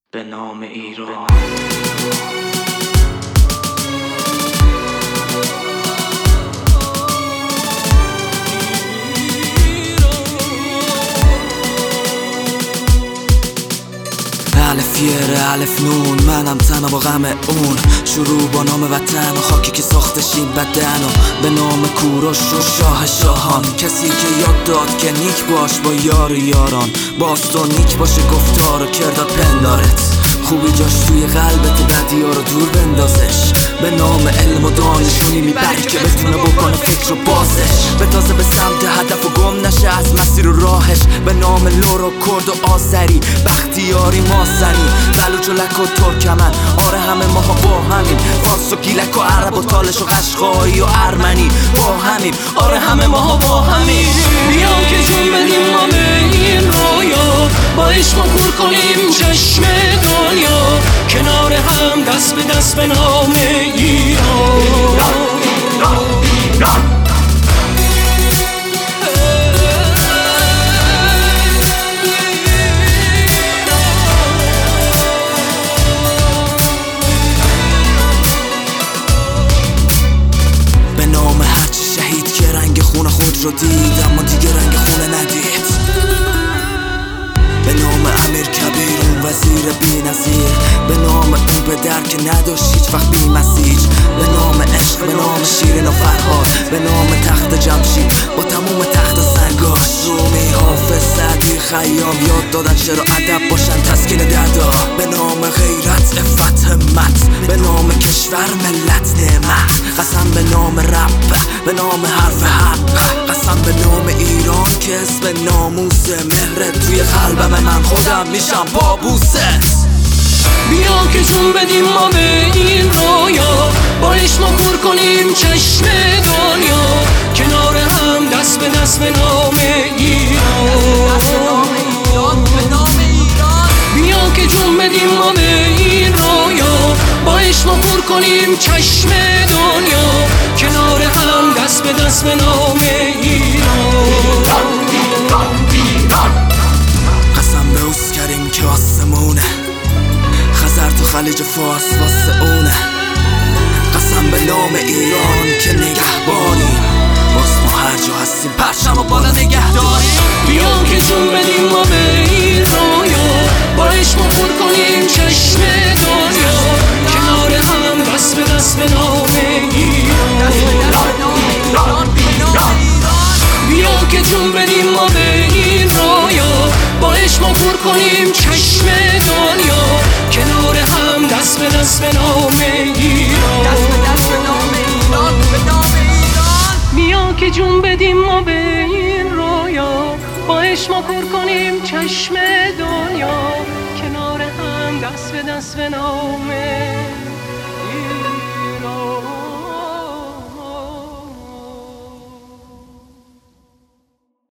به نام ایران. الف یره الف نون، منم تنها با غم اون. شروع با نام وطن و خاکی که ساختش این بدن و به نام کوروش و شاه شاهان. کسی که یاد داد که نیک باش با یار یاران، باستون نیک باشه گفتار و کردار پندارت. خوبی جاش توی قلبت، بدی ها رو دور بندازش. به نام علم و دانشونی میبری که بتونه بکنه فکر و بازش، به تازه به سمت هدف و گم نشه از مسیر و راهش. به نام لور و کرد و آذری، بختیاری ماسنی، بلوچ و لک و ترکمن، آره همه ماها با همین. فارس و گیلک و عرب و تالش و قشقایی و ارمنی با همین، آره همه ماها با همین. بیا که جون بدیم ما به این رویا، با عشق کور کنیم چشم دنیا، کنار هم دست به دست به نام ایران. به نام هرچی شهید که رنگ خون خود رو دید اما دیگه رنگ خونه ندید. به نام امیر کبیر اون وزیر بی نظیر، به نام اون پدر که نداشت هیچ وقت بی مسیج. به نام عشق، به نام شیرین و فرهاد، به نام تخت جمشید با تموم تخت سنگاش. رومی، حافظ، سعدی، خیام یاد دادن شعر و ادب باشن تسکین دردا. به نام غیرت، عفت، همت، به نام کشور، ملت، نعمت. قسم به نام رب، به نام حرف حق، قسم به نام ایران که اسم ناموس مهرت توی قلبم من خودم میشم بابوست. بیا که جون بدیم ما به این رویا، با عشق کور کنیم چشم دنیا، کنار هم دست به دست به نام ایران. بیا که جون بدیم ما به این رویا، با عشق کور کنیم چشم دنیا، کنار هم دست به دست به نام ایران. قسم به اوست کریم که آسمونه، خزر تو خلیج فارس واسه اونه. قسم به نام ایران که نگهبانیم، باز ما هر جا هستیم پرچم و بالا نگه داریم. بیا که جون بدیم ما به این رویا، با عشق کور کنیم چشم دنیا، کنار هم دست به دست به نام ایران. بیا که جون بدیم ما به این رویا، با عشق کور کنیم چشم دنیا، کنار هم دست به دست به نام ایران. بیا که جون بدیم ما به این رویا، با عشق کور کنیم چشم دنیا، کنار هم دست به دست به نام